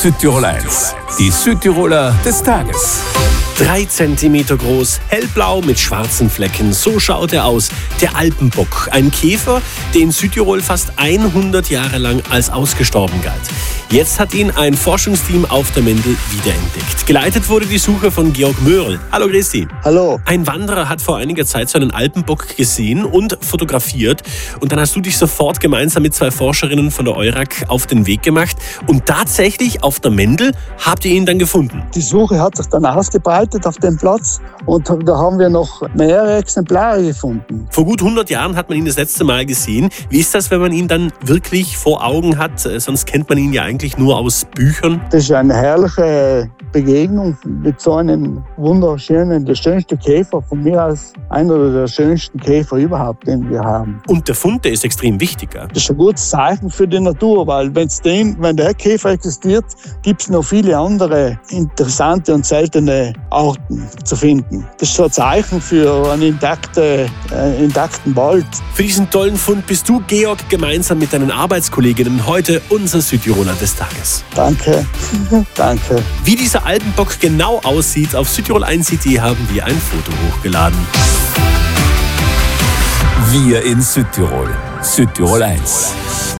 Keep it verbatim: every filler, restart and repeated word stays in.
Südtirol eins, die Südtiroler des Tages. Drei Zentimeter groß, hellblau mit schwarzen Flecken, so schaut er aus. Der Alpenbock, ein Käfer, der in Südtirol fast hundert Jahre lang als ausgestorben galt. Jetzt hat ihn ein Forschungsteam auf der Mendel wiederentdeckt. Geleitet wurde die Suche von Georg Mörl. Hallo Christi. Hallo. Ein Wanderer hat vor einiger Zeit so einen Alpenbock gesehen und fotografiert. Und dann hast du dich sofort gemeinsam mit zwei Forscherinnen von der EURAG auf den Weg gemacht. Und tatsächlich auf der Mendel habt ihr ihn dann gefunden. Die Suche hat sich dann ausgebreitet auf dem Platz und da haben wir noch mehrere Exemplare gefunden. Vor gut hundert Jahren hat man ihn das letzte Mal gesehen. Wie ist das, wenn man ihn dann wirklich vor Augen hat? Sonst kennt man ihn ja eigentlich nur aus Büchern. Das ist eine herrliche Begegnung mit so einem wunderschönen, der schönste Käfer, von mir aus einer der schönsten Käfer überhaupt, den wir haben. Und der Fund, der ist extrem wichtig. Gell? Das ist ein gutes Zeichen für die Natur, weil wenn's den, wenn der Käfer existiert, gibt es noch viele andere interessante und seltene Arten zu finden. Das ist so ein Zeichen für einen intakte, äh, intakten Wald. Für diesen tollen Fund bist du, Georg, gemeinsam mit deinen Arbeitskolleginnen heute unser Südtiroler des Tages. Danke, danke. Wie dieser Alpenbock genau aussieht, auf Südtirol eins punkt de haben wir ein Foto hochgeladen. Wir in Südtirol. Südtirol eins.